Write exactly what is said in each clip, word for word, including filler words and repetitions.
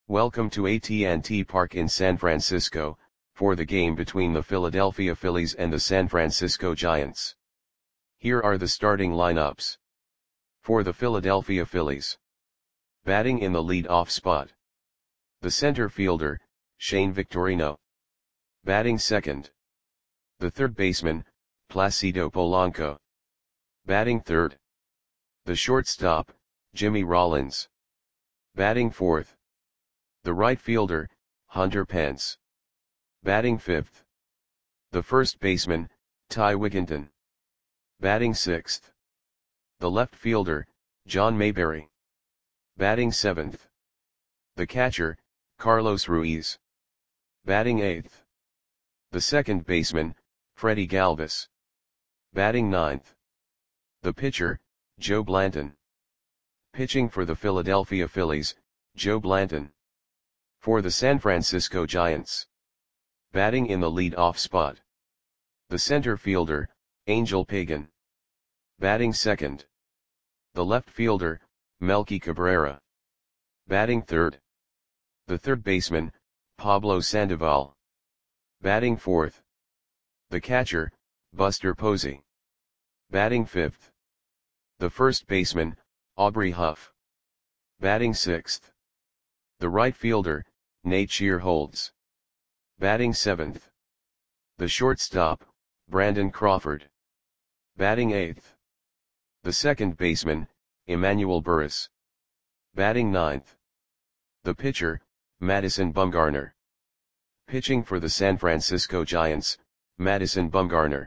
Welcome to A T and T Park in San Francisco, for the game between the Philadelphia Phillies and the San Francisco Giants. Here are the starting lineups. For the Philadelphia Phillies. Batting in the lead-off spot. The center fielder, Shane Victorino. Batting second. The third baseman, Placido Polanco. Batting third. The shortstop, Jimmy Rollins. Batting fourth. The right fielder, Hunter Pence. Batting fifth. The first baseman, Ty Wigginton. Batting sixth. The left fielder, John Mayberry. Batting seventh. The catcher, Carlos Ruiz. Batting eighth. The second baseman, Freddie Galvis. Batting ninth. The pitcher, Joe Blanton. Pitching for the Philadelphia Phillies, Joe Blanton. For the San Francisco Giants. Batting in the lead-off spot. The center fielder, Angel Pagan. Batting second. The left fielder, Melky Cabrera. Batting third. The third baseman, Pablo Sandoval. Batting fourth. The catcher, Buster Posey. Batting fifth. The first baseman, Aubrey Huff. Batting sixth. The right fielder, Nate Shearholtz. Batting seventh. The shortstop, Brandon Crawford. Batting eighth. The second baseman, Emmanuel Burris. Batting ninth. The pitcher, Madison Bumgarner. Pitching for the San Francisco Giants, Madison Bumgarner.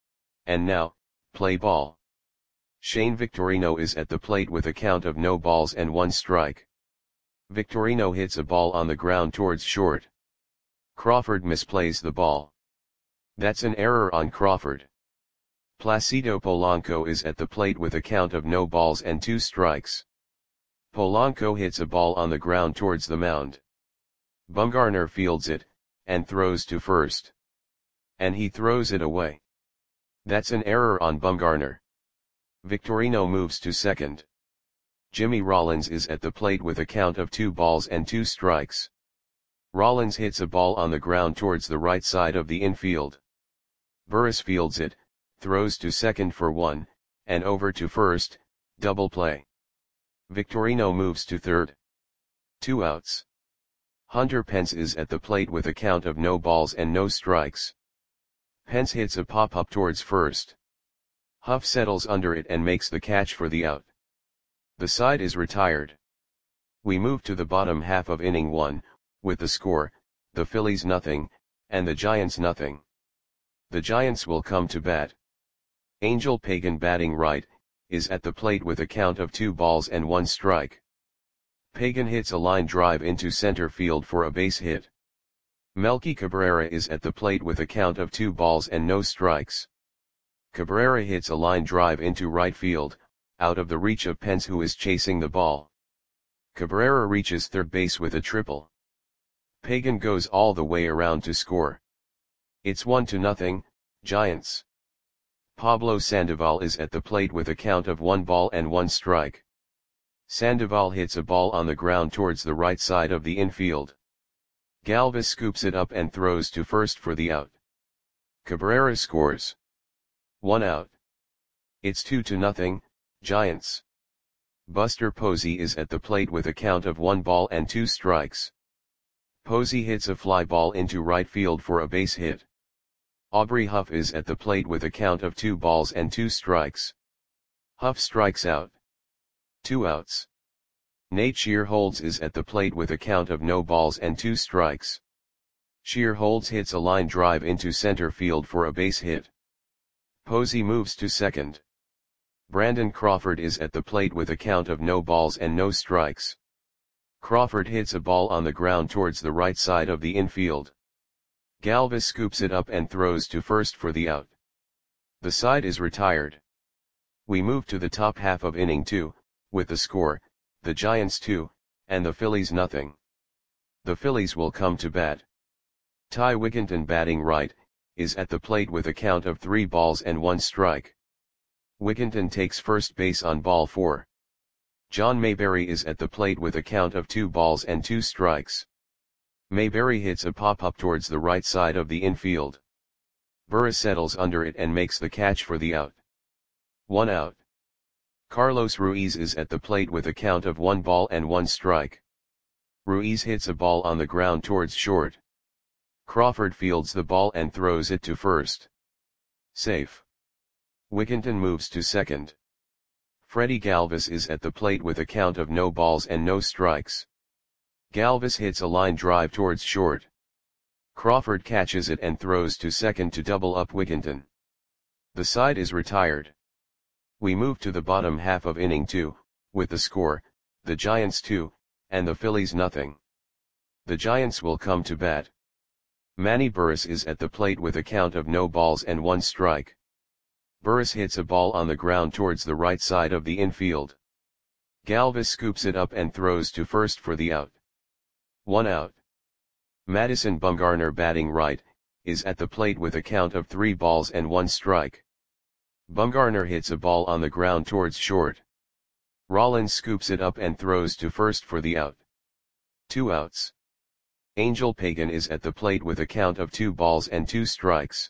And now, play ball. Shane Victorino is at the plate with a count of no balls and one strike. Victorino hits a ball on the ground towards short. Crawford misplays the ball. That's an error on Crawford. Placido Polanco is at the plate with a count of no balls and two strikes. Polanco hits a ball on the ground towards the mound. Bumgarner fields it, and throws to first. And he throws it away. That's an error on Bumgarner. Victorino moves to second. Jimmy Rollins is at the plate with a count of two balls and two strikes. Rollins hits a ball on the ground towards the right side of the infield. Burris fields it, throws to second for one, and over to first, double play. Victorino moves to third. Two outs. Hunter Pence is at the plate with a count of no balls and no strikes. Pence hits a pop-up towards first. Huff settles under it and makes the catch for the out. The side is retired. We move to the bottom half of inning one, with the score, the Phillies nothing, and the Giants nothing. The Giants will come to bat. Angel Pagan batting right, is at the plate with a count of two balls and one strike. Pagan hits a line drive into center field for a base hit. Melky Cabrera is at the plate with a count of two balls and no strikes. Cabrera hits a line drive into right field, out of the reach of Pence who is chasing the ball. Cabrera reaches third base with a triple. Pagan goes all the way around to score. It's one to nothing, Giants. Pablo Sandoval is at the plate with a count of one ball and one strike. Sandoval hits a ball on the ground towards the right side of the infield. Galvis scoops it up and throws to first for the out. Cabrera scores. One out. It's two to nothing, Giants. Buster Posey is at the plate with a count of one ball and two strikes. Posey hits a fly ball into right field for a base hit. Aubrey Huff is at the plate with a count of two balls and two strikes. Huff strikes out. Two outs. Nate Shearholtz is at the plate with a count of no balls and two strikes. Shearholtz hits a line drive into center field for a base hit. Posey moves to second. Brandon Crawford is at the plate with a count of no balls and no strikes. Crawford hits a ball on the ground towards the right side of the infield. Galvis scoops it up and throws to first for the out. The side is retired. We move to the top half of inning two, with the score, the Giants two, and the Phillies nothing. The Phillies will come to bat. Ty Wigginton batting right, is at the plate with a count of three balls and one strike. Wigginton takes first base on ball four. John Mayberry is at the plate with a count of two balls and two strikes. Mayberry hits a pop-up towards the right side of the infield. Burris settles under it and makes the catch for the out. One out. Carlos Ruiz is at the plate with a count of one ball and one strike. Ruiz hits a ball on the ground towards short. Crawford fields the ball and throws it to first. Safe. Wickenton moves to second. Freddie Galvis is at the plate with a count of no balls and no strikes. Galvis hits a line drive towards short. Crawford catches it and throws to second to double up Wickenton. The side is retired. We move to the bottom half of inning two, with the score, the Giants two, and the Phillies nothing. The Giants will come to bat. Manny Burris is at the plate with a count of no balls and one strike. Burris hits a ball on the ground towards the right side of the infield. Galvis scoops it up and throws to first for the out. One out. Madison Bumgarner, batting right, is at the plate with a count of three balls and one strike. Bumgarner hits a ball on the ground towards short. Rollins scoops it up and throws to first for the out. Two outs. Angel Pagan is at the plate with a count of two balls and two strikes.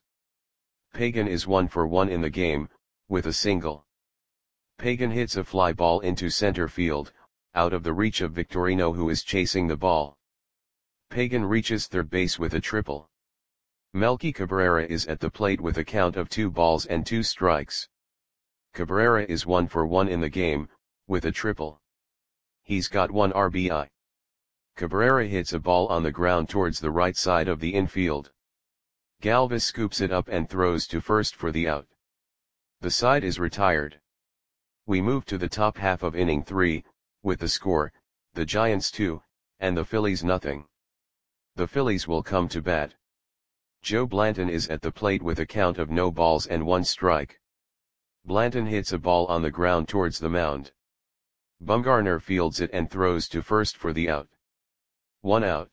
Pagan is one for one in the game, with a single. Pagan hits a fly ball into center field, out of the reach of Victorino, who is chasing the ball. Pagan reaches third base with a triple. Melky Cabrera is at the plate with a count of two balls and two strikes. Cabrera is one for one in the game, with a triple. He's got one R B I. Cabrera hits a ball on the ground towards the right side of the infield. Galvis scoops it up and throws to first for the out. The side is retired. We move to the top half of inning three, with the score, the Giants two, and the Phillies nothing. The Phillies will come to bat. Joe Blanton is at the plate with a count of no balls and one strike. Blanton hits a ball on the ground towards the mound. Bumgarner fields it and throws to first for the out. One out.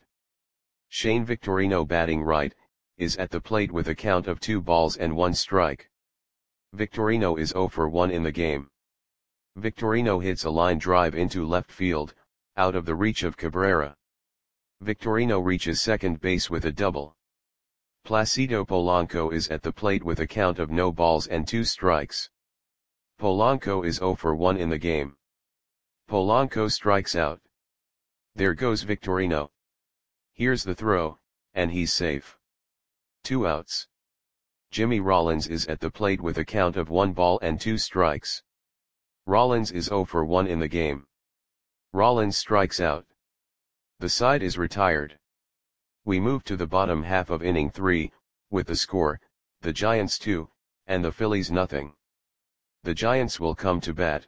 Shane Victorino, batting right, is at the plate with a count of two balls and one strike. Victorino is zero for one in the game. Victorino hits a line drive into left field, out of the reach of Cabrera. Victorino reaches second base with a double. Placido Polanco is at the plate with a count of no balls and two strikes. Polanco is zero for one in the game. Polanco strikes out. There goes Victorino. Here's the throw, and he's safe. Two outs. Jimmy Rollins is at the plate with a count of one ball and two strikes. Rollins is zero for one in the game. Rollins strikes out. The side is retired. We move to the bottom half of inning three, with the score, the Giants two, and the Phillies nothing. The Giants will come to bat.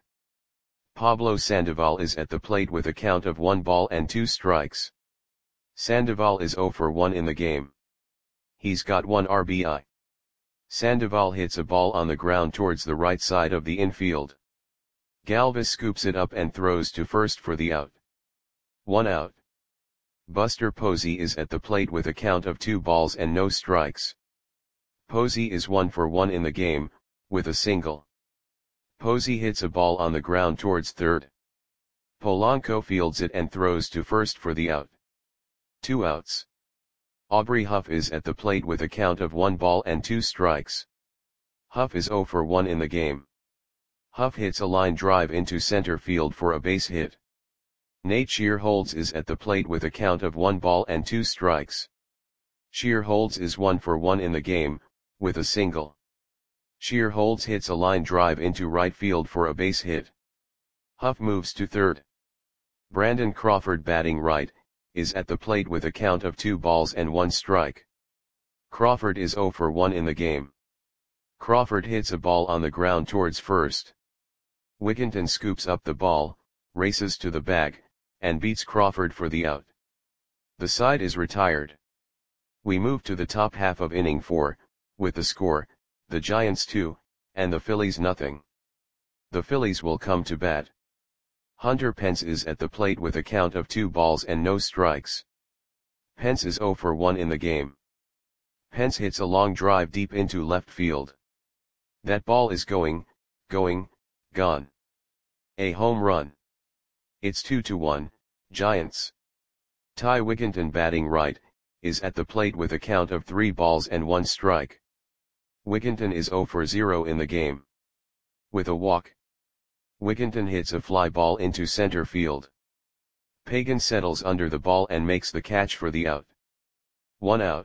Pablo Sandoval is at the plate with a count of one ball and two strikes. Sandoval is zero for one in the game. He's got one R B I. Sandoval hits a ball on the ground towards the right side of the infield. Galvis scoops it up and throws to first for the out. One out. Buster Posey is at the plate with a count of two balls and no strikes. Posey is one for one in the game, with a single. Posey hits a ball on the ground towards third. Polanco fields it and throws to first for the out. Two outs. Aubrey Huff is at the plate with a count of one ball and two strikes. Huff is zero for one in the game. Huff hits a line drive into center field for a base hit. Nate Shearholtz is at the plate with a count of one ball and two strikes. Shearholtz is one for one in the game, with a single. Shearholtz hits a line drive into right field for a base hit. Huff moves to third. Brandon Crawford, batting right, is at the plate with a count of two balls and one strike. Crawford is zero for one in the game. Crawford hits a ball on the ground towards first. Wickenton scoops up the ball, races to the bag, and beats Crawford for the out. The side is retired. We move to the top half of inning four, with the score, the Giants two, and the Phillies nothing. The Phillies will come to bat. Hunter Pence is at the plate with a count of two balls and no strikes. Pence is zero for one in the game. Pence hits a long drive deep into left field. That ball is going, going, gone. A home run. It's two to one, Giants. Ty Wigginton batting right, is at the plate with a count of three balls and one strike. Wigginton is zero for zero in the game. With a walk, Wigginton hits a fly ball into center field. Pagan settles under the ball and makes the catch for the out. One out.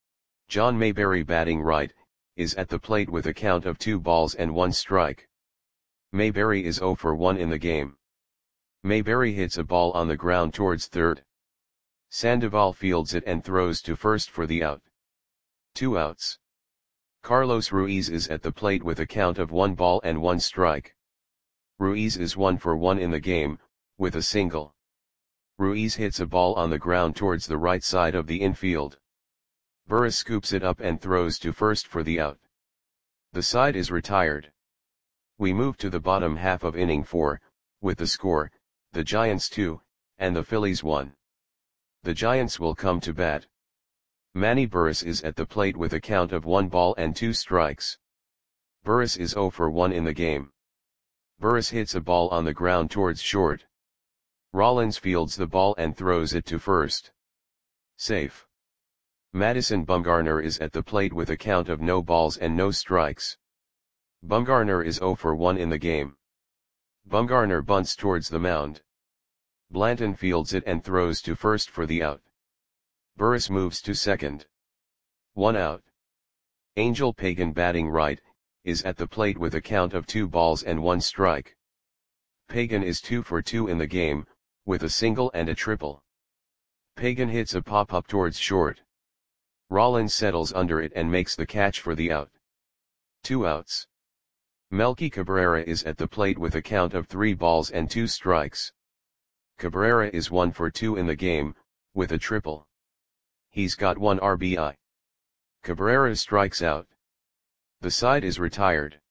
John Mayberry batting right, is at the plate with a count of two balls and one strike. Mayberry is zero for one in the game. Mayberry hits a ball on the ground towards third. Sandoval fields it and throws to first for the out. Two outs. Carlos Ruiz is at the plate with a count of one ball and one strike. Ruiz is one for one in the game, with a single. Ruiz hits a ball on the ground towards the right side of the infield. Burris scoops it up and throws to first for the out. The side is retired. We move to the bottom half of inning four, with the score, the Giants two, and the Phillies one. The Giants will come to bat. Manny Burris is at the plate with a count of one ball and two strikes. Burris is zero for one in the game. Burris hits a ball on the ground towards short. Rollins fields the ball and throws it to first. Safe. Madison Bumgarner is at the plate with a count of no balls and no strikes. Bumgarner is zero for one in the game. Bumgarner bunts towards the mound. Blanton fields it and throws to first for the out. Burris moves to second. One out. Angel Pagan batting right, is at the plate with a count of two balls and one strike. Pagan is two for two in the game, with a single and a triple. Pagan hits a pop-up towards short. Rollins settles under it and makes the catch for the out. Two outs. Melky Cabrera is at the plate with a count of three balls and two strikes. Cabrera is one for two in the game, with a triple. He's got one R B I. Cabrera strikes out. The side is retired.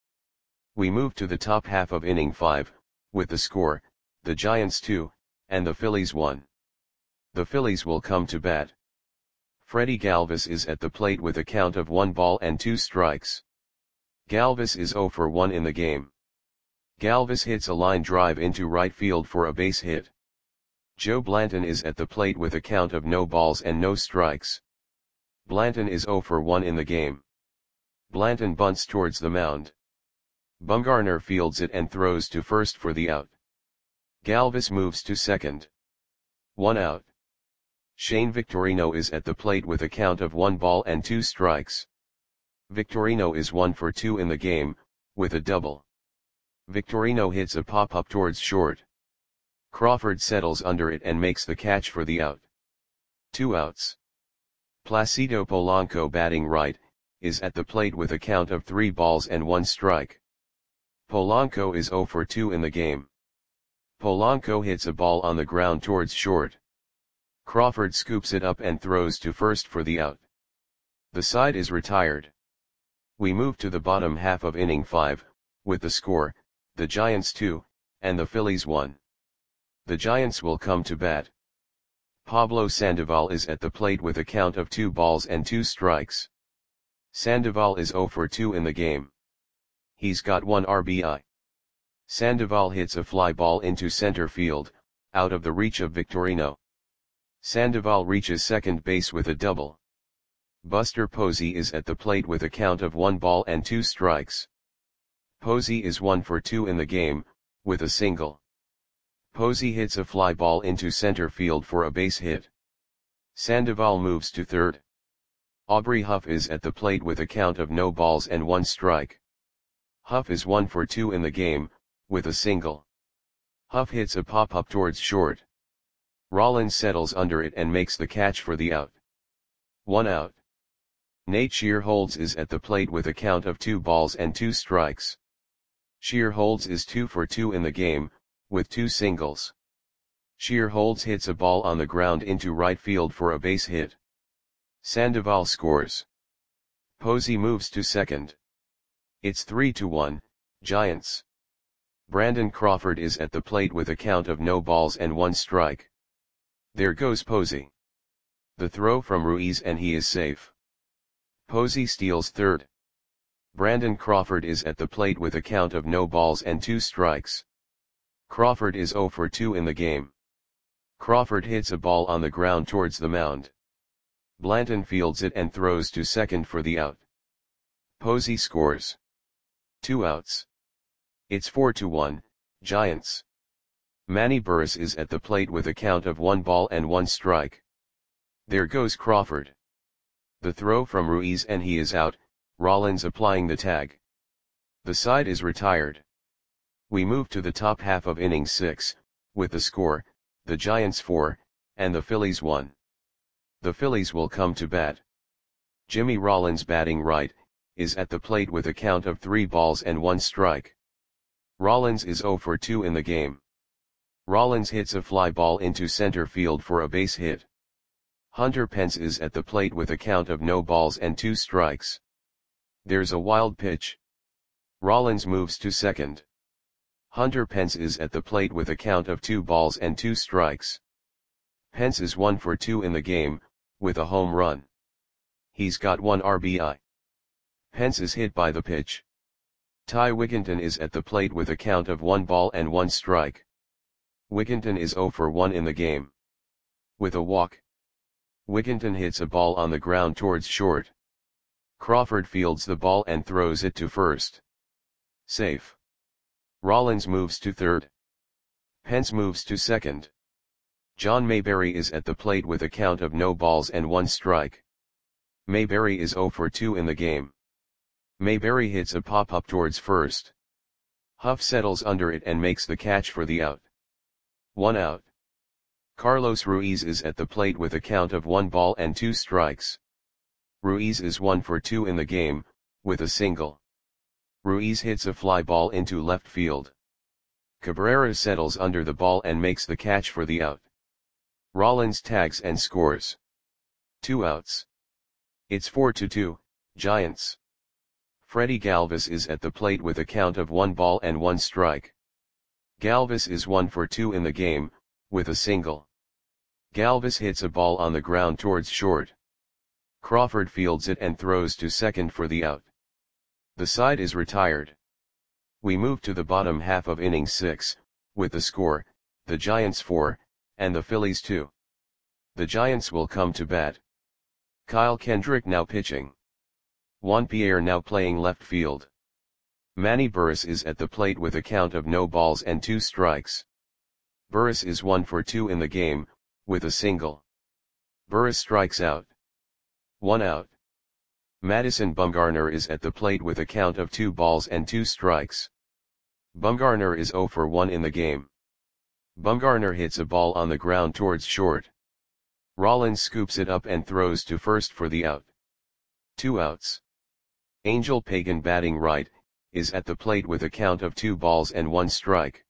We move to the top half of inning five, with the score, the Giants two, and the Phillies one. The Phillies will come to bat. Freddie Galvis is at the plate with a count of one ball and two strikes. Galvis is zero for one in the game. Galvis hits a line drive into right field for a base hit. Joe Blanton is at the plate with a count of no balls and no strikes. Blanton is zero for one in the game. Blanton bunts towards the mound. Bumgarner fields it and throws to first for the out. Galvis moves to second. One out. Shane Victorino is at the plate with a count of one ball and two strikes. Victorino is one for two in the game, with a double. Victorino hits a pop-up towards short. Crawford settles under it and makes the catch for the out. Two outs. Placido Polanco batting right, is at the plate with a count of three balls and one strike. Polanco is zero for two in the game. Polanco hits a ball on the ground towards short. Crawford scoops it up and throws to first for the out. The side is retired. We move to the bottom half of inning five, with the score, the Giants two, and the Phillies one. The Giants will come to bat. Pablo Sandoval is at the plate with a count of two balls and two strikes. Sandoval is zero for two in the game. He's got one R B I. Sandoval hits a fly ball into center field, out of the reach of Victorino. Sandoval reaches second base with a double. Buster Posey is at the plate with a count of one ball and two strikes. Posey is one for two in the game, with a single. Posey hits a fly ball into center field for a base hit. Sandoval moves to third. Aubrey Huff is at the plate with a count of no balls and one strike. Huff is one for two in the game, with a single. Huff hits a pop-up towards short. Rollins settles under it and makes the catch for the out. One out. Nate Shearholtz is at the plate with a count of two balls and two strikes. Shearholtz is two for two in the game, with two singles. Shearholtz hits a ball on the ground into right field for a base hit. Sandoval scores. Posey moves to second. It's three to one, Giants. Brandon Crawford is at the plate with a count of no balls and one strike. There goes Posey. The throw from Ruiz and he is safe. Posey steals third. Brandon Crawford is at the plate with a count of no balls and two strikes. Crawford is zero for two in the game. Crawford hits a ball on the ground towards the mound. Blanton fields it and throws to second for the out. Posey scores. Two outs. It's four to one, Giants. Manny Burris is at the plate with a count of one ball and one strike. There goes Crawford. The throw from Ruiz and he is out, Rollins applying the tag. The side is retired. We move to the top half of inning six, with the score, the Giants four, and the Phillies one. The Phillies will come to bat. Jimmy Rollins, batting right, is at the plate with a count of three balls and one strike. Rollins is zero for two in the game. Rollins hits a fly ball into center field for a base hit. Hunter Pence is at the plate with a count of no balls and two strikes. There's a wild pitch. Rollins moves to second. Hunter Pence is at the plate with a count of two balls and two strikes. Pence is one for two in the game, with a home run. He's got one R B I. Pence is hit by the pitch. Ty Wigginton is at the plate with a count of one ball and one strike. Wigginton is zero for one in the game. With a walk. Wigginton hits a ball on the ground towards short. Crawford fields the ball and throws it to first. Safe. Rollins moves to third. Pence moves to second. John Mayberry is at the plate with a count of no balls and one strike. Mayberry is zero for two in the game. Mayberry hits a pop-up towards first. Huff settles under it and makes the catch for the out. One out. Carlos Ruiz is at the plate with a count of one ball and two strikes. Ruiz is one for two in the game, with a single. Ruiz hits a fly ball into left field. Cabrera settles under the ball and makes the catch for the out. Rollins tags and scores. Two outs. It's four to two, Giants. Freddie Galvis is at the plate with a count of one ball and one strike. Galvis is one for two in the game, with a single. Galvis hits a ball on the ground towards short. Crawford fields it and throws to second for the out. The side is retired. We move to the bottom half of inning six, with the score, the Giants four, and the Phillies two. The Giants will come to bat. Kyle Kendrick now pitching. Juan Pierre now playing left field. Manny Burris is at the plate with a count of no balls and two strikes. Burris is one for two in the game, with a single. Burris strikes out. One out. Madison Bumgarner is at the plate with a count of two balls and two strikes. Bumgarner is zero for one in the game. Bumgarner hits a ball on the ground towards short. Rollins scoops it up and throws to first for the out. Two outs. Angel Pagan, batting right, is at the plate with a count of two balls and one strike.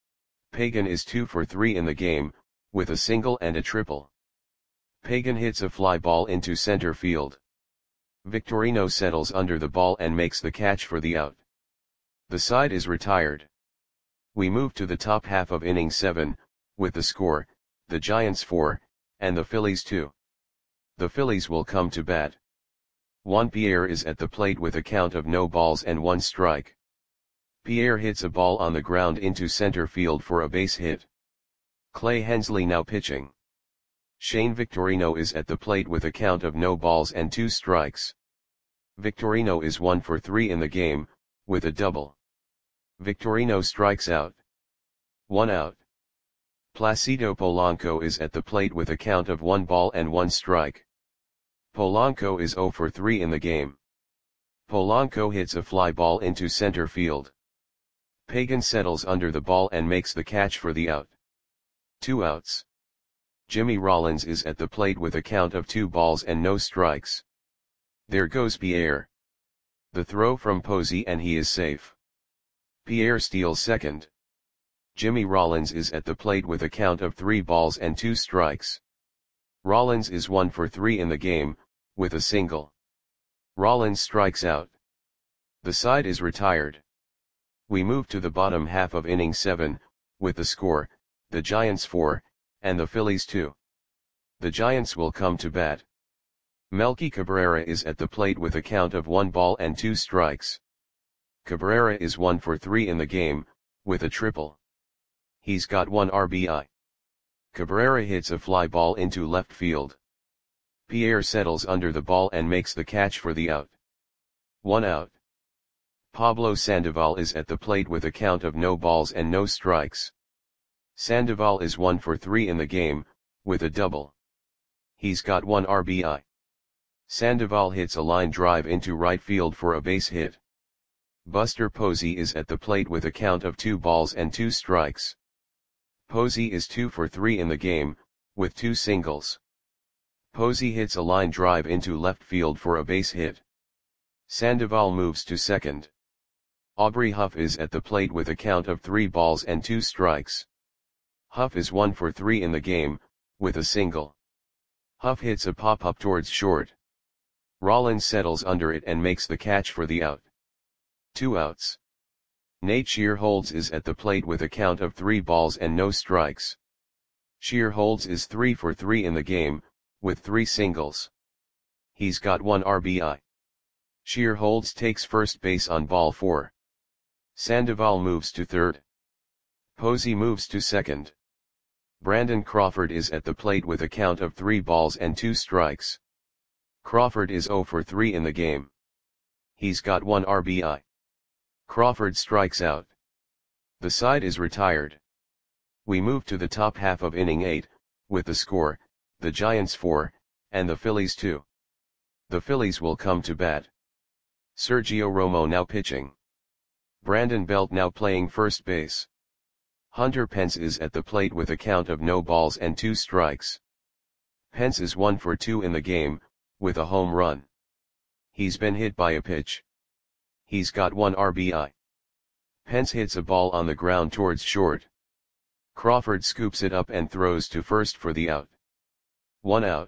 Pagan is two for three in the game, with a single and a triple. Pagan hits a fly ball into center field. Victorino settles under the ball and makes the catch for the out. The side is retired. We move to the top half of inning seven, with the score, the Giants four, and the Phillies two. The Phillies will come to bat. Juan Pierre is at the plate with a count of no balls and one strike. Pierre hits a ball on the ground into center field for a base hit. Clay Hensley now pitching. Shane Victorino is at the plate with a count of no balls and two strikes. Victorino is one for three in the game, with a double. Victorino strikes out. One out. Placido Polanco is at the plate with a count of one ball and one strike. Polanco is zero for three in the game. Polanco hits a fly ball into center field. Pagan settles under the ball and makes the catch for the out. Two outs. Jimmy Rollins is at the plate with a count of two balls and no strikes. There goes Pierre. The throw from Posey and he is safe. Pierre steals second. Jimmy Rollins is at the plate with a count of three balls and two strikes. Rollins is one for three in the game, with a single. Rollins strikes out. The side is retired. We move to the bottom half of inning seven, with the score, the Giants four, and the Phillies two. The Giants will come to bat. Melky Cabrera is at the plate with a count of one ball and two strikes. Cabrera is one for three in the game, with a triple. He's got one R B I. Cabrera hits a fly ball into left field. Pierre settles under the ball and makes the catch for the out. One out. Pablo Sandoval is at the plate with a count of no balls and no strikes. Sandoval is one for three in the game, with a double. He's got one R B I. Sandoval hits a line drive into right field for a base hit. Buster Posey is at the plate with a count of two balls and two strikes. Posey is two for three in the game, with two singles. Posey hits a line drive into left field for a base hit. Sandoval moves to second. Aubrey Huff is at the plate with a count of three balls and two strikes. Huff is one for three in the game, with a single. Huff hits a pop-up towards short. Rollins settles under it and makes the catch for the out. Two outs. Nate Shearholtz is at the plate with a count of three balls and no strikes. Shearholtz is three for three in the game, with three singles. He's got one R B I. Shearholtz takes first base on ball four. Sandoval moves to third. Posey moves to second. Brandon Crawford is at the plate with a count of three balls and two strikes. Crawford is zero for three in the game. He's got one R B I. Crawford strikes out. The side is retired. We move to the top half of inning eight, with the score, the Giants four, and the Phillies two. The Phillies will come to bat. Sergio Romo now pitching. Brandon Belt now playing first base. Hunter Pence is at the plate with a count of no balls and two strikes. Pence is one for two in the game, with a home run. He's been hit by a pitch. He's got one R B I. Pence hits a ball on the ground towards short. Crawford scoops it up and throws to first for the out. One out.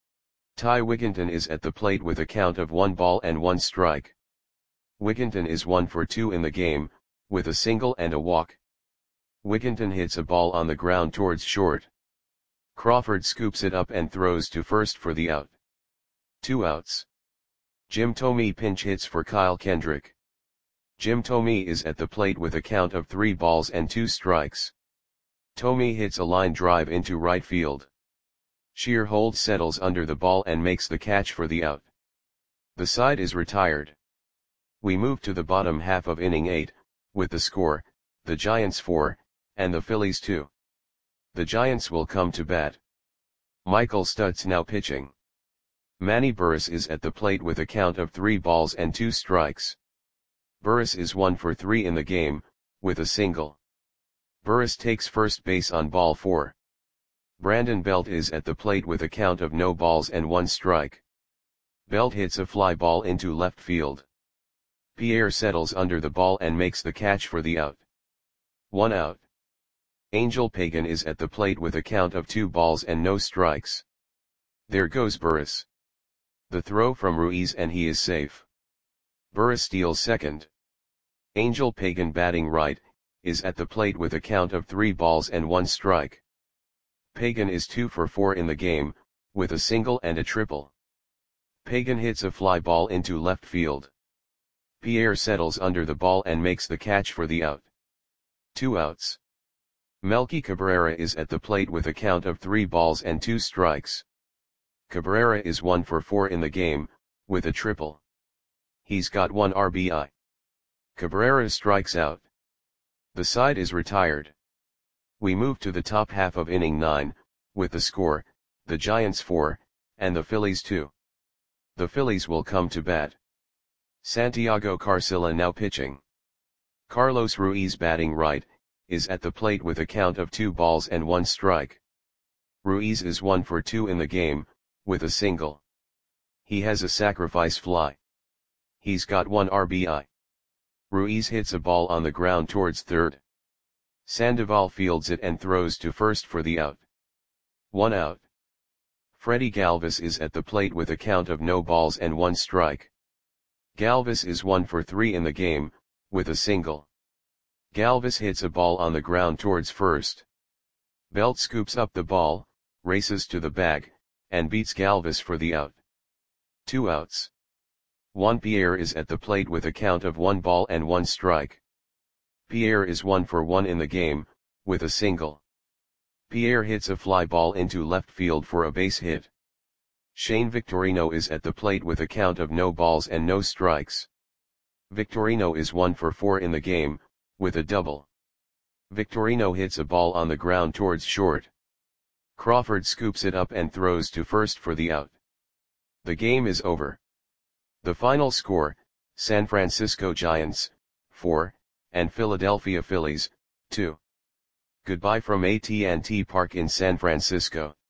Ty Wigginton is at the plate with a count of one ball and one strike. Wigginton is one for two in the game, with a single and a walk. Wigginton hits a ball on the ground towards short. Crawford scoops it up and throws to first for the out. Two outs. Jim Thome pinch hits for Kyle Kendrick. Jim Thome is at the plate with a count of three balls and two strikes. Thome hits a line drive into right field. Shearholtz settles under the ball and makes the catch for the out. The side is retired. We move to the bottom half of inning eight, with the score, the Giants four, and the Phillies two. The Giants will come to bat. Michael Stutz now pitching. Manny Burris is at the plate with a count of three balls and two strikes. Burris is one for three in the game, with a single. Burris takes first base on ball four. Brandon Belt is at the plate with a count of no balls and one strike. Belt hits a fly ball into left field. Pierre settles under the ball and makes the catch for the out. One out. Angel Pagan is at the plate with a count of two balls and no strikes. There goes Burris. The throw from Ruiz and he is safe. Burris steals second. Angel Pagan batting right, is at the plate with a count of three balls and one strike. Pagan is two for four in the game, with a single and a triple. Pagan hits a fly ball into left field. Pierre settles under the ball and makes the catch for the out. Two outs. Melky Cabrera is at the plate with a count of three balls and two strikes. Cabrera is one for four in the game, with a triple. He's got one R B I. Cabrera strikes out. The side is retired. We move to the top half of inning nine, with the score, the Giants four, and the Phillies two. The Phillies will come to bat. Santiago Carcilla now pitching. Carlos Ruiz batting right, is at the plate with a count of two balls and one strike. Ruiz is one for two in the game, with a single. He has a sacrifice fly. He's got one R B I. Ruiz hits a ball on the ground towards third. Sandoval fields it and throws to first for the out. One out. Freddie Galvis is at the plate with a count of no balls and one strike. Galvis is one for three in the game, with a single. Galvis hits a ball on the ground towards first. Belt scoops up the ball, races to the bag, and beats Galvis for the out. Two outs. Juan Pierre is at the plate with a count of one ball and one strike. Pierre is one for one in the game, with a single. Pierre hits a fly ball into left field for a base hit. Shane Victorino is at the plate with a count of no balls and no strikes. Victorino is one for four in the game, with a double. Victorino hits a ball on the ground towards short. Crawford scoops it up and throws to first for the out. The game is over. The final score, San Francisco Giants, four, and Philadelphia Phillies, two. Goodbye from A T and T Park in San Francisco.